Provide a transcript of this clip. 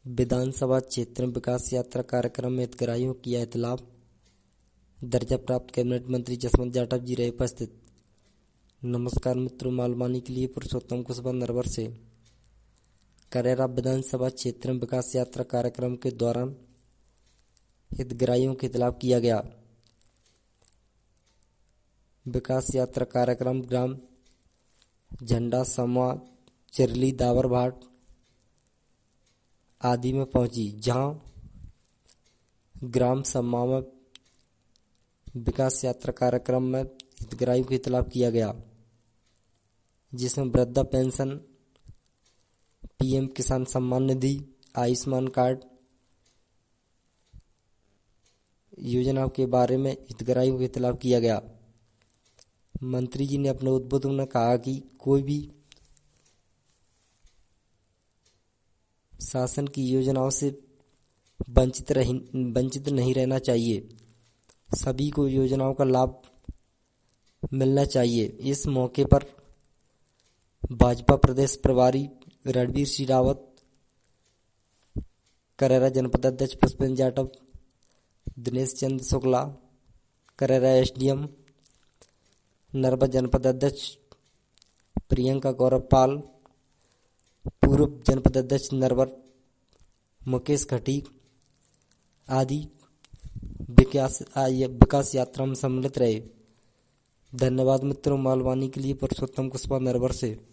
विधानसभा क्षेत्र विकास यात्रा कार्यक्रम में हितग्राहियों किया इतलाफ। दर्जा प्राप्त कैबिनेट मंत्री जसवंत जाटव जी रहे उपस्थित। नमस्कार मित्रों, मालवानी के लिए पुरुषोत्तम कुशवाहा नरवर से। करेरा विधानसभा क्षेत्र विकास यात्रा कार्यक्रम के दौरान हितग्राहियों के इतलाफ किया गया। विकास यात्रा कार्यक्रम ग्राम झंडा समूह चिरली दावरभाट आदि में पहुंची, जहां ग्राम समूह में विकास यात्रा कार्यक्रम में हितग्राहियों के इतलाफ किया गया, जिसमें वृद्धा पेंशन, पीएम किसान सम्मान निधि, आयुष्मान कार्ड योजनाओं के बारे में हितग्राहियों के इतलाफ किया गया। मंत्री जी ने अपने उद्बोधन में कहा कि कोई भी शासन की योजनाओं से वंचित नहीं रहना चाहिए। सभी को योजनाओं का लाभ मिलना चाहिए। इस मौके पर भाजपा प्रदेश प्रभारी रणवीर सिंह रावत, करेरा जनपद अध्यक्ष पुष्पेंद्र जाटव, दिनेश चंद्र शुक्ला, करेरा एसडीएम, नरवा जनपद अध्यक्ष प्रियंका गौरव पाल, पूर्व जनपद अध्यक्ष नरवर मुकेश खटीक आदि विकास यात्रा में सम्मिलित रहे। धन्यवाद मित्रों। मालवानी के लिए पुरुषोत्तम कुशवाहा नरवर से।